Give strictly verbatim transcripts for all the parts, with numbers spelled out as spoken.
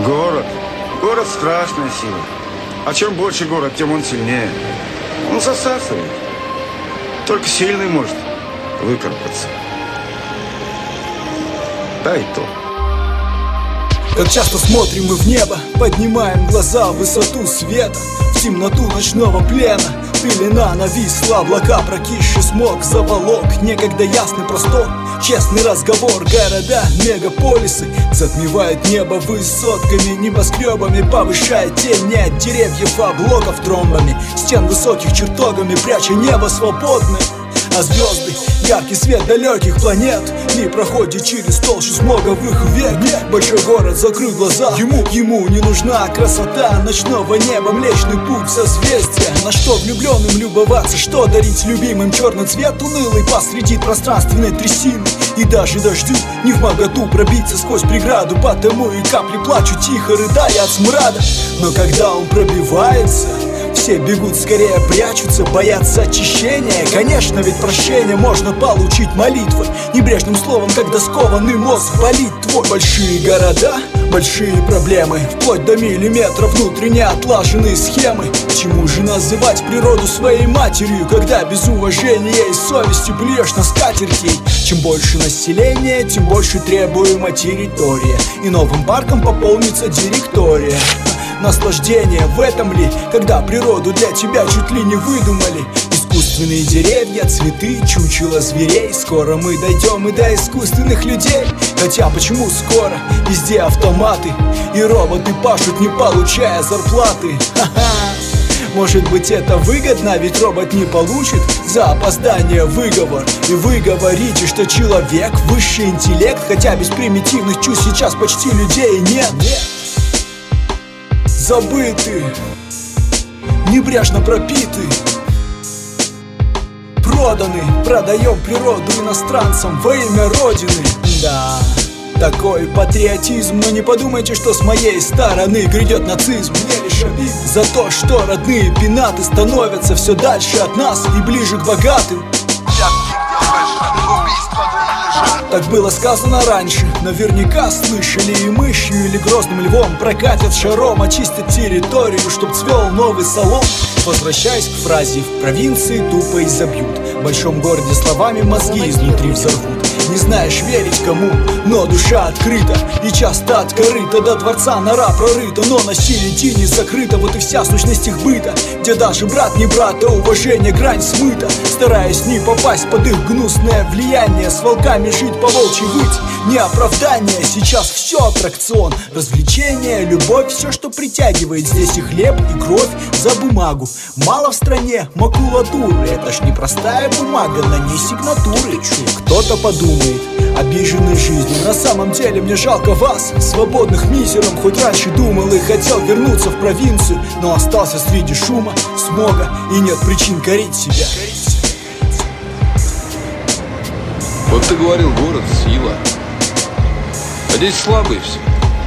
Город. Город страшная сила. А чем больше город, тем он сильнее. Он засасывает. Только сильный может выкарабкаться. Да и то. Как часто смотрим мы в небо, поднимаем глаза в высоту света, в темноту ночного плена. Пелена нависла, облака прокисший смог заволок некогда ясный простор. Честный разговор, города, мегаполисы затмевают небо высотками, небоскребами, повышая тень не от деревьев, а блоков тромбами, стен высоких чертогами, пряча небо свободное. А звезды, яркий свет далеких планет не проходит через толщу смога в их век. Большой город закрыл глаза, ему, ему не нужна красота ночного неба, млечный путь созвездия. На что влюбленным любоваться, что дарить любимым? Черный цвет унылый посреди пространственной трясины. И даже дождю не вмоготу пробиться сквозь преграду, потому и капли плачут тихо, рыдая от смрада. Но когда он пробивается, все бегут, скорее прячутся, боятся очищения. Конечно, ведь прощение можно получить молитвой, небрежным словом, когда скованный мозг болит твой. Большие города, большие проблемы, вплоть до миллиметра внутренне отлаженные схемы. К чему же называть природу своей матерью, когда без уважения и совести плюешь на скатертей? Чем больше населения, тем больше требуемая территория, и новым парком пополнится директория. Наслаждение в этом ли, когда природу для тебя чуть ли не выдумали? Искусственные деревья, цветы, чучело зверей. Скоро мы дойдем и до искусственных людей. Хотя почему скоро? Везде автоматы, и роботы пашут, не получая зарплаты. Ха-ха. Может быть, это выгодно, ведь робот не получит за опоздание выговор. И вы говорите, что человек высший интеллект, хотя без примитивных чувств сейчас почти людей нет. Забыты, небрежно пропиты, проданы, продаем природу иностранцам во имя Родины. Да, такой патриотизм, но не подумайте, что с моей стороны грядет нацизм. Мне лишь обидно за то, что родные пенаты становятся все дальше от нас и ближе к богатым. Так было сказано раньше, наверняка слышали. И мышью или грозным львом прокатят шаром, очистят территорию, чтоб цвел новый салон. Возвращаясь к фразе, в провинции тупо изобьют, в большом городе словами мозги изнутри взорвут. Не знаешь, верить кому, но душа открыта, и часто от корыта до дворца нора прорыта, но на середине закрыта. Вот и вся сущность их быта, где даже брат не брат, а уважение грань смыта. Стараясь не попасть под их гнусное влияние, с волками жить, по волчьи выть, не оправдание. Сейчас все аттракцион, развлечение, любовь, все, что притягивает. Здесь и хлеб, и кровь за бумагу. Мало в стране макулатуры, это ж не простая бумага, на ней сигнатуры. Кто-то подумает, обиженный жизнью, на самом деле мне жалко вас, свободных мизером. Хоть раньше думал и хотел вернуться в провинцию, но остался среди шума, смога, и нет причин корить себя. Вот ты говорил, город — сила, а здесь слабые все.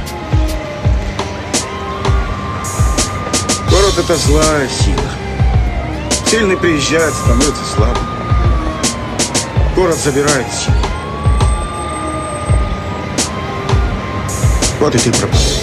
Город — это злая сила. Сильный приезжает, становится слабым. Город забирает силу. Вот и ты пропал.